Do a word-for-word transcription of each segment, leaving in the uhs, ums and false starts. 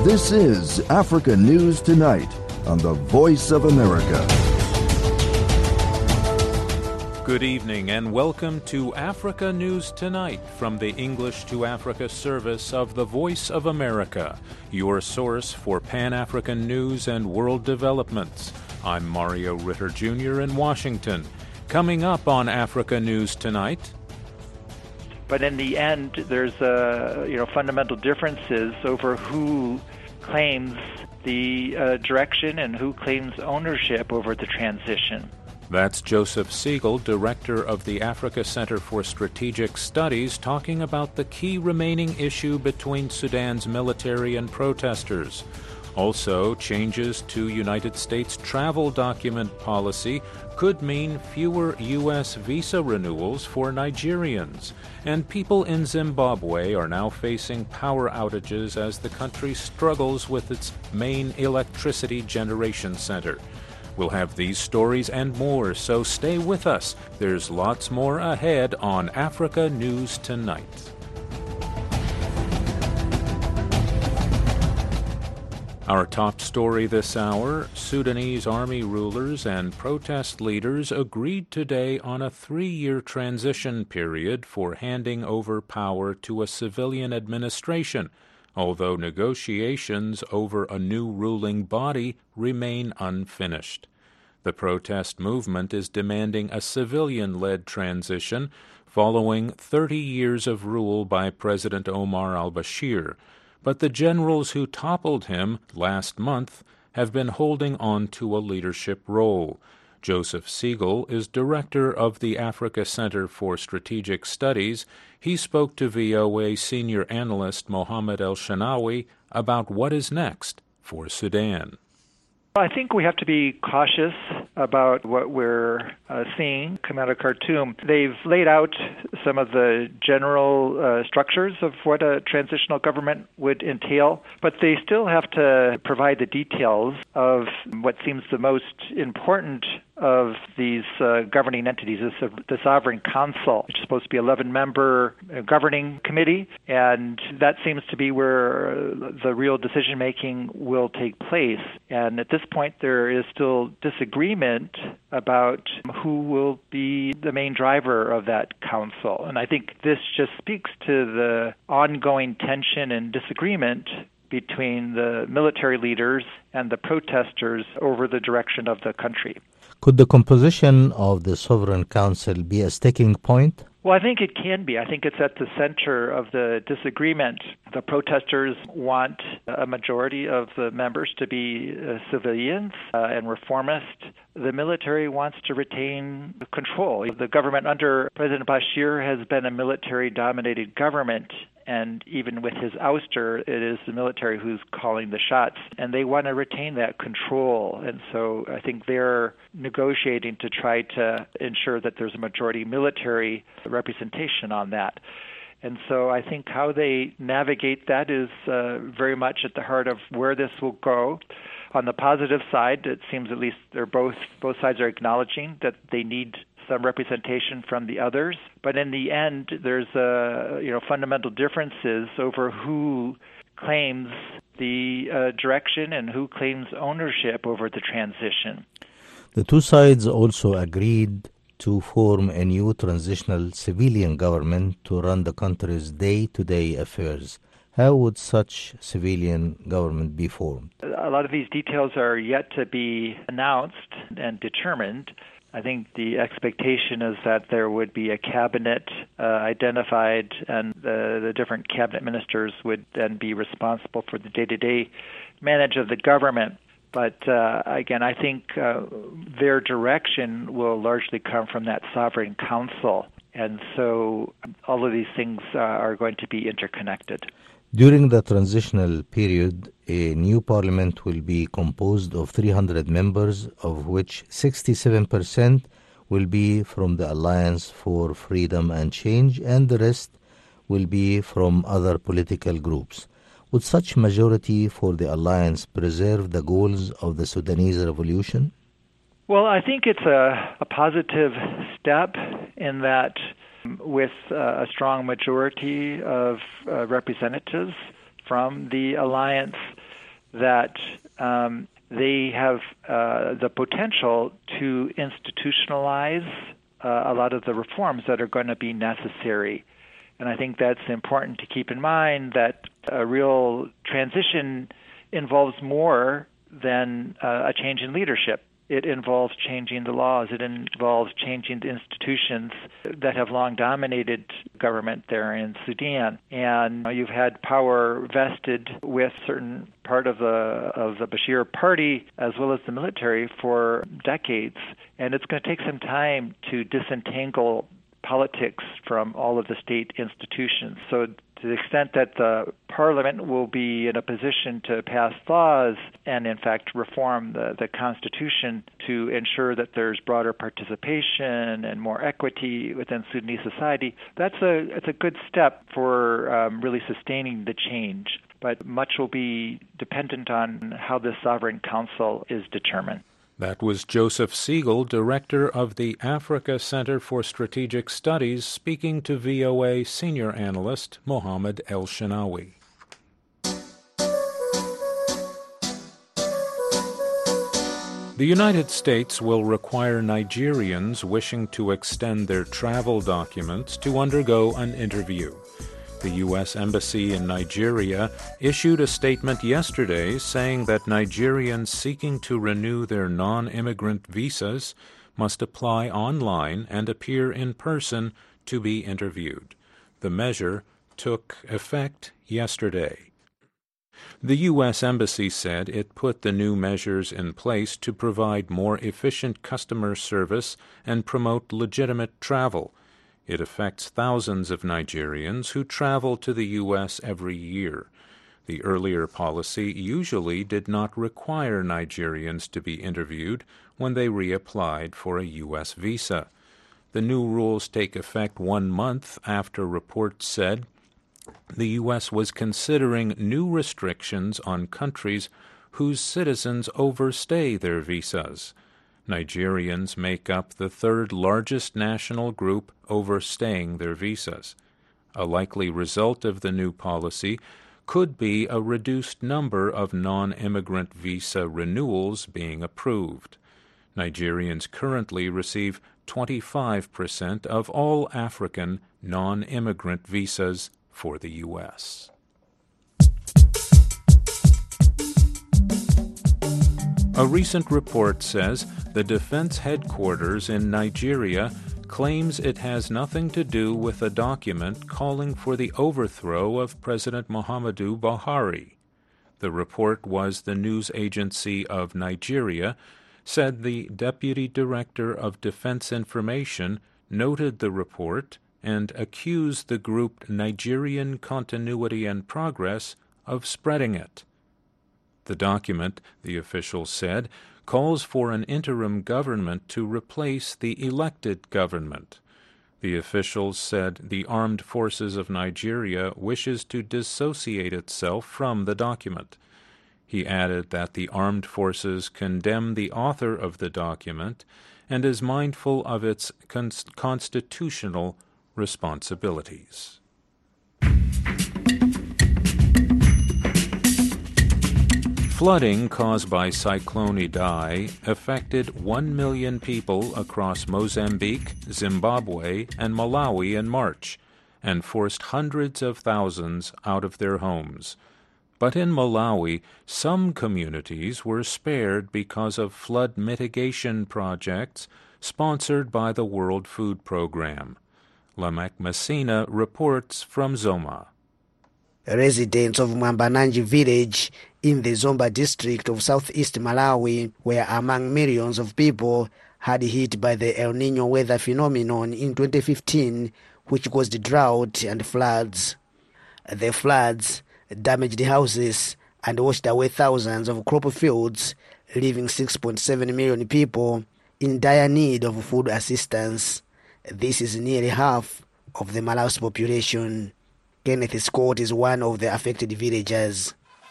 This is Africa News Tonight on the Voice of America. Good evening and welcome to Africa News Tonight from the English to Africa service of the Voice of America, your source for Pan-African news and world developments. I'm Mario Ritter Junior in Washington. Coming up on Africa News Tonight. But in the end, there's uh, you know fundamental differences over who claims the uh, direction and who claims ownership over the transition. That's Joseph Siegel, director of the Africa Center for Strategic Studies, talking about the key remaining issue between Sudan's military and protesters. Also, changes to United States travel document policy could mean fewer U S visa renewals for Nigerians. And people in Zimbabwe are now facing power outages as the country struggles with its main electricity generation center. We'll have these stories and more, so stay with us. There's lots more ahead on Africa News Tonight. Our top story this hour, Sudanese army rulers and protest leaders agreed today on a three-year transition period for handing over power to a civilian administration, although negotiations over a new ruling body remain unfinished. The protest movement is demanding a civilian-led transition following thirty years of rule by President Omar al-Bashir. But the generals who toppled him last month have been holding on to a leadership role. Joseph Siegel is director of the Africa Center for Strategic Studies. He spoke to V O A senior analyst Mohammed El-Shanawi about what is next for Sudan. I think we have to be cautious about what we're uh, seeing come out of Khartoum. They've laid out some of the general uh, structures of what a transitional government would entail, but they still have to provide the details of what seems the most important of these uh, governing entities. This, uh, the Sovereign Council, which is supposed to be an eleven-member governing committee, and that seems to be where the real decision-making will take place. And at this point, there is still disagreement about who will be the main driver of that council. And I think this just speaks to the ongoing tension and disagreement between the military leaders and the protesters over the direction of the country. Could the composition of the Sovereign Council be a sticking point? Well, I think it can be. I think it's at the center of the disagreement. The protesters want a majority of the members to be uh, civilians uh, and reformist. The military wants to retain control. The government under President Bashir has been a military-dominated government, and even with his ouster, it is the military who's calling the shots, and they want to retain that control. And so I think they're negotiating to try to ensure that there's a majority military representation on that. And so I think how they navigate that is uh, very much at the heart of where this will go. On the positive side, it seems at least they're both both sides are acknowledging that they need some representation from the others. But in the end, there's uh, you know fundamental differences over who claims the uh, direction and who claims ownership over the transition. The two sides also agreed to form a new transitional civilian government to run the country's day-to-day affairs. How would such civilian government be formed? A lot of these details are yet to be announced and determined. I think the expectation is that there would be a cabinet uh, identified, and the, the different cabinet ministers would then be responsible for the day-to-day management of the government. But uh, again, I think uh, their direction will largely come from that Sovereign Council. And so all of these things uh, are going to be interconnected. During the transitional period, a new parliament will be composed of three hundred members, of which sixty-seven percent will be from the Alliance for Freedom and Change, and the rest will be from other political groups. Would such majority for the alliance preserve the goals of the Sudanese revolution? Well, I think it's a, a positive step in that with uh, a strong majority of uh, representatives from the alliance, that um, they have uh, the potential to institutionalize uh, a lot of the reforms that are going to be necessary. And I think that's important to keep in mind, that a real transition involves more than uh, a change in leadership. It involves changing the laws. It involves changing the institutions that have long dominated government there in Sudan. And you've had power vested with certain part of the of the Bashir party as well as the military for decades. And it's going to take some time to disentangle politics from all of the state institutions. So to the extent that the parliament will be in a position to pass laws and, in fact, reform the, the Constitution to ensure that there's broader participation and more equity within Sudanese society, that's a, it's a good step for um, really sustaining the change. But much will be dependent on how this sovereign council is determined. That was Joseph Siegel, director of the Africa Center for Strategic Studies, speaking to V O A senior analyst Mohammed El-Shinawi. The United States will require Nigerians wishing to extend their travel documents to undergo an interview. The U S Embassy in Nigeria issued a statement yesterday saying that Nigerians seeking to renew their non-immigrant visas must apply online and appear in person to be interviewed. The measure took effect yesterday. The U S Embassy said it put the new measures in place to provide more efficient customer service and promote legitimate travel. It affects thousands of Nigerians who travel to the U S every year. The earlier policy usually did not require Nigerians to be interviewed when they reapplied for a U S visa. The new rules take effect one month after reports said the U S was considering new restrictions on countries whose citizens overstay their visas. Nigerians make up the third largest national group overstaying their visas. A likely result of the new policy could be a reduced number of non-immigrant visa renewals being approved. Nigerians currently receive twenty-five percent of all African non-immigrant visas for the U S A recent report says the defense headquarters in Nigeria claims it has nothing to do with a document calling for the overthrow of President Muhammadu Buhari. The report was the news agency of Nigeria, said the Deputy Director of Defense Information noted the report and accused the group Nigerian Continuity and Progress of spreading it. The document, the official said, calls for an interim government to replace the elected government. The officials said the Armed Forces of Nigeria wishes to dissociate itself from the document. He added that the armed forces condemn the author of the document and is mindful of its con- constitutional responsibilities. Flooding caused by Cyclone Idai affected one million people across Mozambique, Zimbabwe, and Malawi in March and forced hundreds of thousands out of their homes. But in Malawi, some communities were spared because of flood mitigation projects sponsored by the World Food Program. Lamek Messina reports from Zoma. Residents of Mwambananji village in the Zomba district of southeast Malawi were among millions of people hard hit by the El Niño weather phenomenon in twenty fifteen, which caused drought and floods. The floods damaged houses and washed away thousands of crop fields, leaving six point seven million people in dire need of food assistance. This is nearly half of the Malawi's population. Kenneth Scott is one of the affected villagers.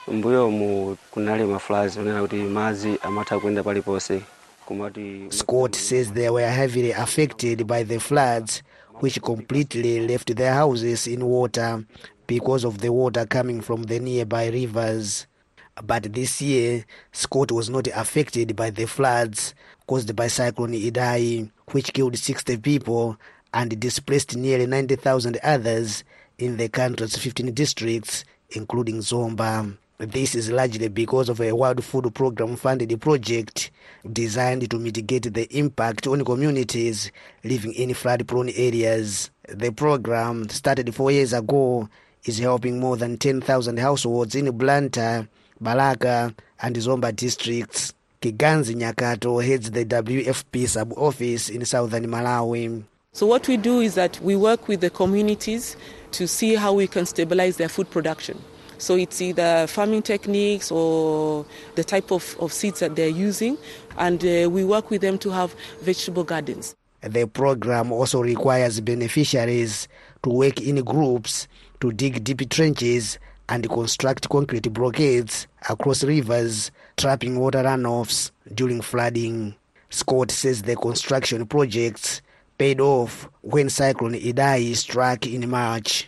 Scott says they were heavily affected by the floods, which completely left their houses in water because of the water coming from the nearby rivers. But this year, Scott was not affected by the floods caused by Cyclone Idai, which killed sixty people and displaced nearly ninety thousand others in the country's fifteen districts, including Zomba. This is largely because of a World Food Programme-funded project designed to mitigate the impact on communities living in flood-prone areas. The program, started four years ago, is helping more than ten thousand households in Blantyre, Balaka, and Zomba districts. Kiganzi Nyakato heads the W F P sub-office in southern Malawi. So what we do is that we work with the communities to see how we can stabilize their food production. So it's either farming techniques or the type of, of seeds that they're using, and uh, we work with them to have vegetable gardens. The program also requires beneficiaries to work in groups to dig deep trenches and construct concrete blockades across rivers, trapping water runoffs during flooding. Scott says the construction projects paid off when Cyclone Idai struck in March.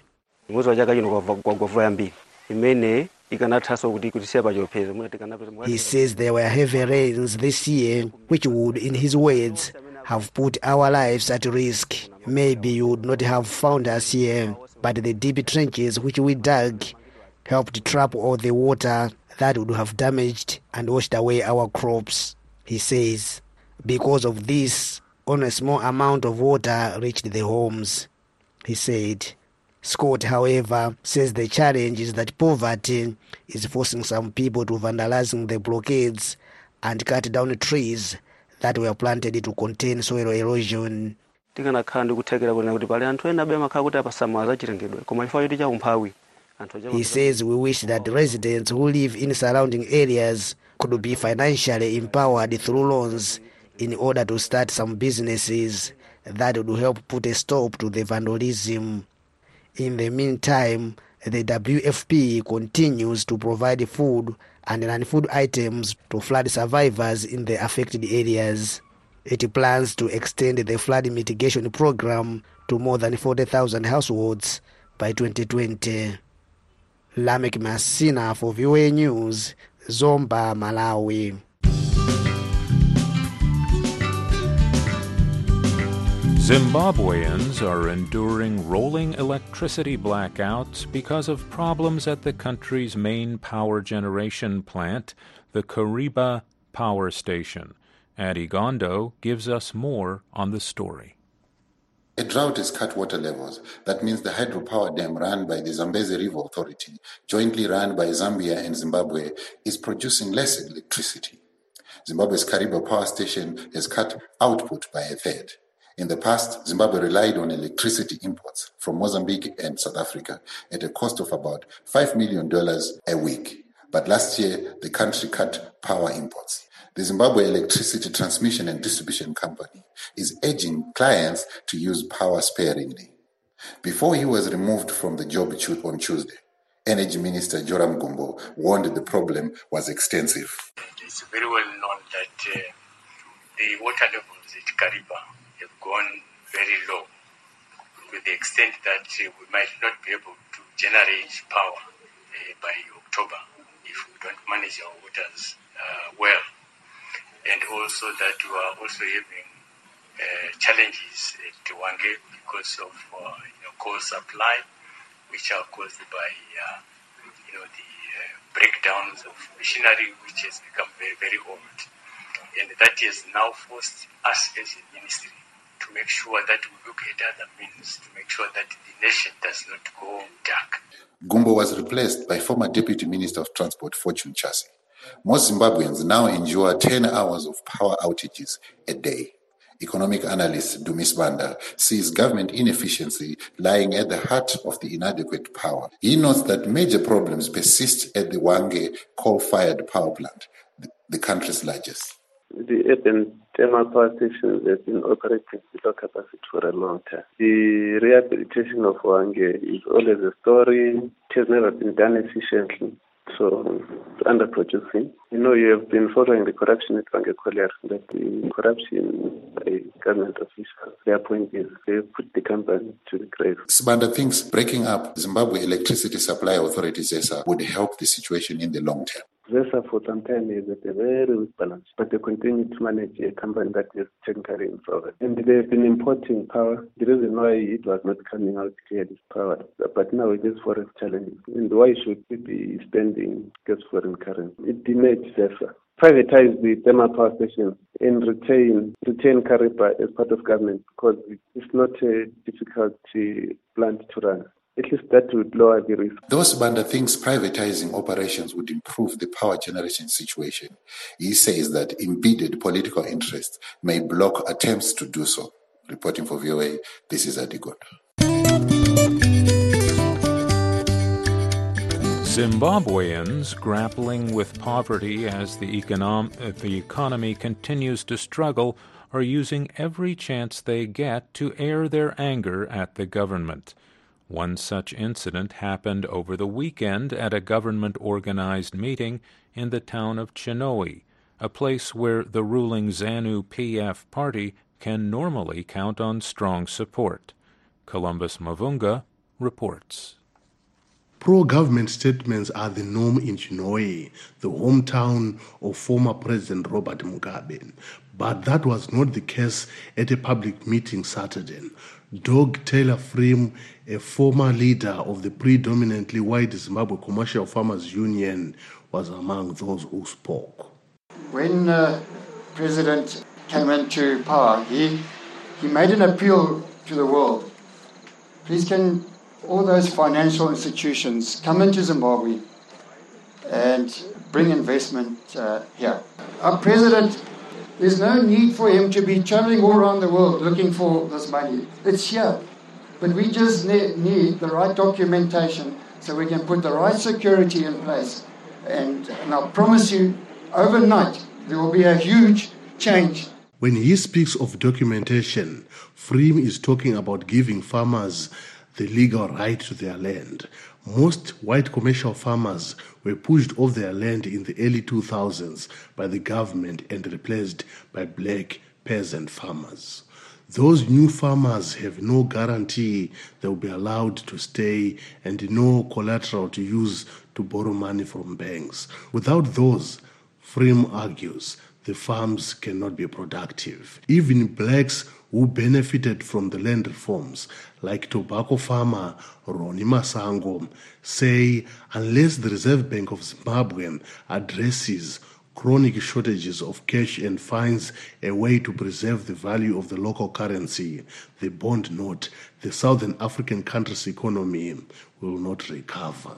He says there were heavy rains this year, which would, in his words, have put our lives at risk. Maybe you would not have found us here, but the deep trenches which we dug helped trap all the water that would have damaged and washed away our crops. He says, because of this, only a small amount of water reached the homes. He said, Scott, however, says the challenge is that poverty is forcing some people to vandalizing the blockades and cut down trees that were planted to contain soil erosion. He says we wish that residents who live in surrounding areas could be financially empowered through loans in order to start some businesses that would help put a stop to the vandalism. In the meantime, the W F P continues to provide food and non-food items to flood survivors in the affected areas. It plans to extend the flood mitigation program to more than forty thousand households by twenty twenty. Lamek Masina for V O A News, Zomba, Malawi. Zimbabweans are enduring rolling electricity blackouts because of problems at the country's main power generation plant, the Kariba Power Station. Adi Gondo gives us more on the story. A drought has cut water levels. That means the hydropower dam run by the Zambezi River Authority, jointly run by Zambia and Zimbabwe, is producing less electricity. Zimbabwe's Kariba Power Station has cut output by a third. In the past, Zimbabwe relied on electricity imports from Mozambique and South Africa at a cost of about five million dollars a week. But last year, the country cut power imports. The Zimbabwe Electricity Transmission and Distribution Company is urging clients to use power sparingly. Before he was removed from the job on Tuesday, Energy Minister Joram Gumbo warned the problem was extensive. It's very well known that uh, the water levels at Kariba have gone very low, to the extent that uh, we might not be able to generate power uh, by October if we don't manage our waters uh, well. And also that we are also having uh, challenges at Wange because of uh, you know, coal supply, which are caused by uh, you know the uh, breakdowns of machinery, which has become very very old, and that has now forced us as a ministry to make sure that we look at other means to make sure that the nation does not go dark. Gumbo was replaced by former Deputy Minister of Transport Fortune Chassis. Most Zimbabweans now endure ten hours of power outages a day. Economic analyst Dumis Banda sees government inefficiency lying at the heart of the inadequate power. He notes that major problems persist at the Wange coal-fired power plant, the country's largest. The urban thermal power stations have been operating below capacity for a long time. The rehabilitation of Wange is always a story. It has never been done efficiently. So, underproducing. You know, you have been following the corruption at Wange Colliery, that the corruption by government officials, their point is they put the company to the grave. Sibanda thinks breaking up Zimbabwe Electricity Supply Authority ZESA would help the situation in the long term. ZESA for some time is at a very weak balance, but they continue to manage a company that is technically insolvent. And they've been importing power. The reason why it was not coming out clear is power, but now it is forex challenges. And why should we be spending just foreign currency? It demerged ZESA. Privatize the thermal power stations and retain retain Kariba as part of government, because it's not a difficult plant to run. At least that would lower the risk. Those Banda thinks privatizing operations would improve the power generation situation. He says that embedded political interests may block attempts to do so. Reporting for V O A, this is Adigot. Zimbabweans grappling with poverty as the, econom- the economy continues to struggle are using every chance they get to air their anger at the government. One such incident happened over the weekend at a government-organized meeting in the town of Chinoe, a place where the ruling ZANU-P F party can normally count on strong support. Columbus Mavunga reports. Pro-government statements are the norm in Chinoe, the hometown of former President Robert Mugabe. But that was not the case at a public meeting Saturday. Doug Taylor Frame, a former leader of the predominantly white Zimbabwe Commercial Farmers Union, was among those who spoke. When uh, President came into power, he, he made an appeal to the world. Please can all those financial institutions come into Zimbabwe and bring investment uh, here. Our president, there's no need for him to be traveling all around the world looking for this money. It's here. But we just ne- need the right documentation so we can put the right security in place. And, and I promise you, overnight, there will be a huge change. When he speaks of documentation, Frame is talking about giving farmers the legal right to their land. Most white commercial farmers were pushed off their land in the early two thousands by the government and replaced by black peasant farmers. Those new farmers have no guarantee they will be allowed to stay and no collateral to use to borrow money from banks. Without those, Frame argues, the farms cannot be productive. Even blacks who benefited from the land reforms, like tobacco farmer Ronnie Masango, say unless the Reserve Bank of Zimbabwe addresses chronic shortages of cash and finds a way to preserve the value of the local currency, the bond note, the Southern African country's economy will not recover.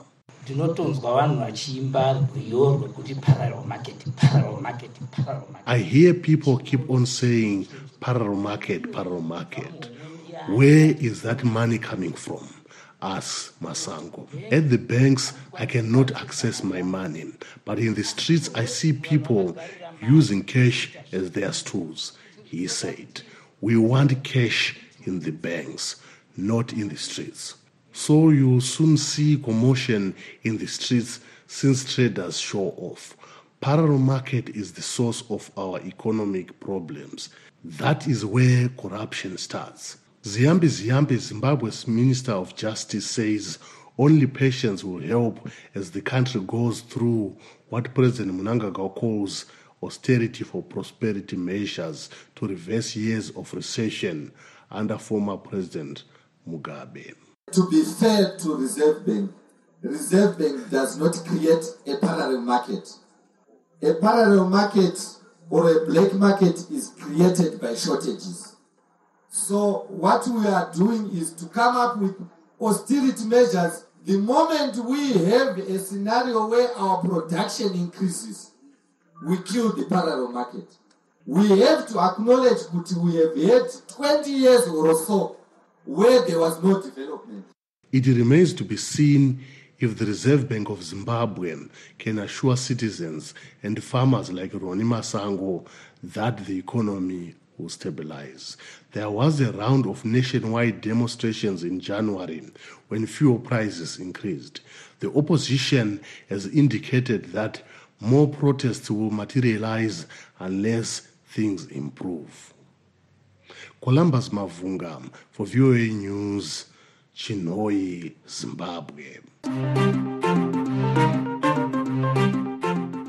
I hear people keep on saying parallel market, parallel market. Where is that money coming from? Asks Masango. At the banks, I cannot access my money, but in the streets, I see people using cash as their stools. He said, we want cash in the banks, not in the streets. So you'll soon see commotion in the streets since traders show off. Parallel market is the source of our economic problems. That is where corruption starts. Ziyambi Ziyambi, Zimbabwe's Minister of Justice, says only patience will help as the country goes through what President Mnangagwa calls austerity for prosperity measures to reverse years of recession under former President Mugabe. To be fair to Reserve Bank, the Reserve Bank does not create a parallel market. A parallel market or a black market is created by shortages. So what we are doing is to come up with austerity measures. The moment we have a scenario where our production increases, we kill the parallel market. We have to acknowledge that we have had twenty years or so where there was no development. It remains to be seen if the Reserve Bank of Zimbabwe can assure citizens and farmers like Ronnie Masango that the economy will stabilize. There was a round of nationwide demonstrations in January when fuel prices increased. The opposition has indicated that more protests will materialize unless things improve. Columbus Mavunga for V O A News, Chinoe, Zimbabwe.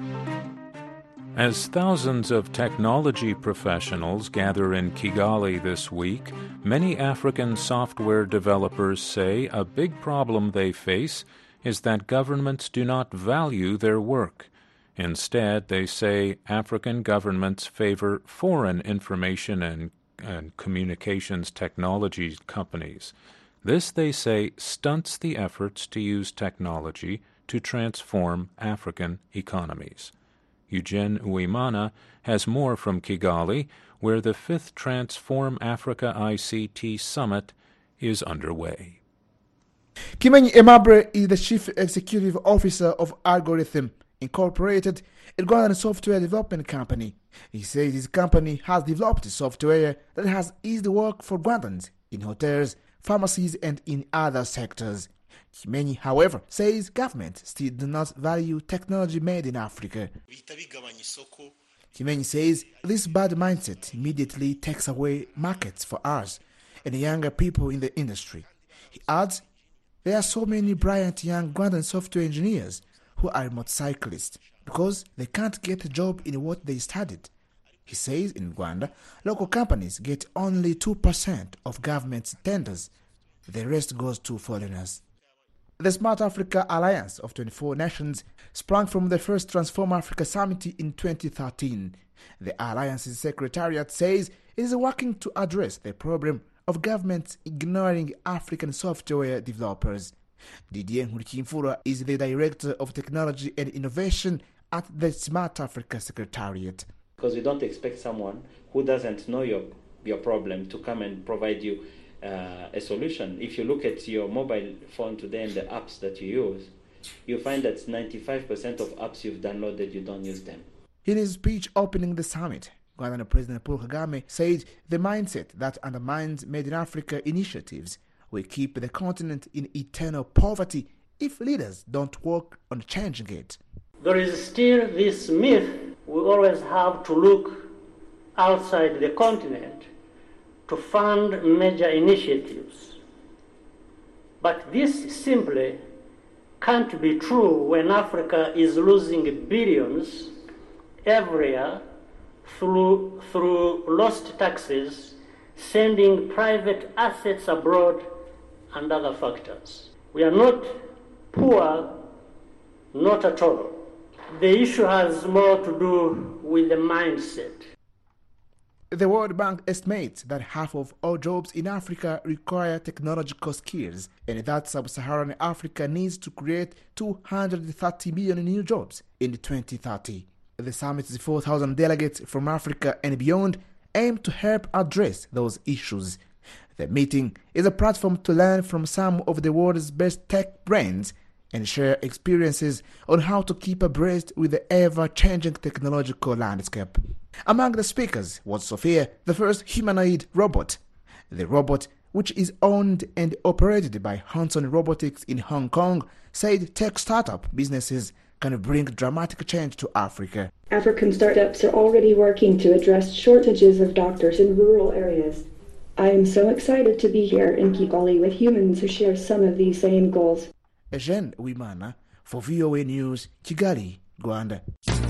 As thousands of technology professionals gather in Kigali this week, many African software developers say a big problem they face is that governments do not value their work. Instead, they say African governments favor foreign information and, and communications technology companies. This, they say, stunts the efforts to use technology to transform African economies. Eugene Uwimana has more from Kigali, where the fifth Transform Africa I C T Summit is underway. Kimenyi Emabre is the Chief Executive Officer of Algorithm Incorporated, a Rwandan software development company. He says his company has developed software that has eased work for Rwandans in hotels, pharmacies, and in other sectors. Kimenyi, however, says government still do not value technology made in Africa. Kimenyi says this bad mindset immediately takes away markets for us and younger people in the industry. He adds, there are so many brilliant young Rwandan software engineers who are motorcyclists because they can't get a job in what they studied. He says in Rwanda, local companies get only two percent of government's tenders. The rest goes to foreigners. The Smart Africa Alliance of twenty-four nations sprang from the first Transform Africa Summit in twenty thirteen. The Alliance's secretariat says it is working to address the problem of governments ignoring African software developers. Didier Nkurikimfura is the Director of Technology and Innovation at the Smart Africa Secretariat. Because we don't expect someone who doesn't know your, your problem to come and provide you Uh, a solution. If you look at your mobile phone today and the apps that you use, you find that ninety-five percent of apps you've downloaded, you don't use them. In his speech opening the summit, Rwandan President Paul Kagame said the mindset that undermines Made in Africa initiatives will keep the continent in eternal poverty if leaders don't work on changing it. There is still this myth we always have to look outside the continent to fund major initiatives. But this simply can't be true when Africa is losing billions every year through, through lost taxes, sending private assets abroad, and other factors. We are not poor, not at all. The issue has more to do with the mindset. The World Bank estimates that half of all jobs in Africa require technological skills, and that sub-Saharan Africa needs to create two hundred thirty million new jobs in twenty thirty. The summit's four thousand delegates from Africa and beyond aim to help address those issues. The meeting is a platform to learn from some of the world's best tech brains and share experiences on how to keep abreast with the ever-changing technological landscape. Among the speakers was Sophia, the first humanoid robot. The robot, which is owned and operated by Hanson Robotics in Hong Kong, said tech startup businesses can bring dramatic change to Africa. African startups are already working to address shortages of doctors in rural areas. I am so excited to be here in Kigali with humans who share some of these same goals. Eugene Uwimana for V O A News, Kigali, Rwanda.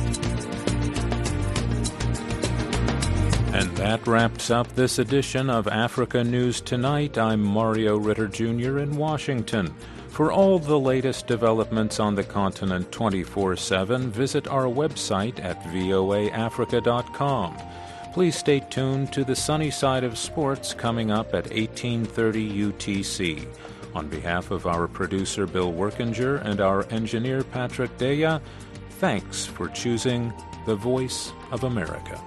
And that wraps up this edition of Africa News Tonight. I'm Mario Ritter Junior in Washington. For all the latest developments on the continent twenty-four seven, visit our website at voa africa dot com. Please stay tuned to the sunny side of sports coming up at eighteen thirty U T C. On behalf of our producer Bill Workinger and our engineer Patrick Deya, thanks for choosing the Voice of America.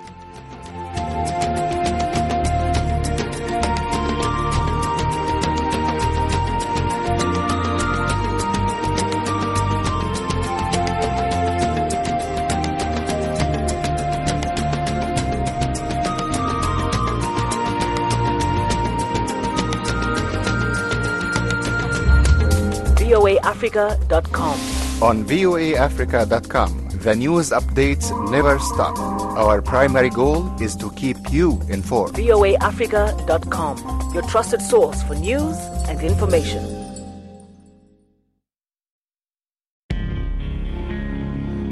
voa africa dot com. On voa africa dot com, the news updates never stop. Our primary goal is to keep you informed. voa africa dot com, your trusted source for news and information.